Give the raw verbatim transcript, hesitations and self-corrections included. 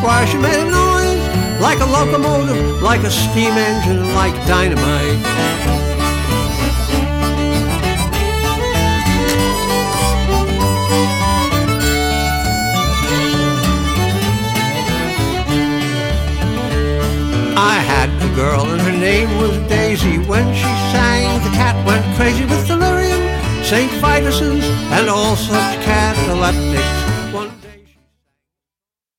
squash. It made a noise like a locomotive, like a steam engine, like dynamite. I had a girl and her name was Daisy. When she sang, the cat went crazy with delirium, Saint Vitus's, and all such cataleptics.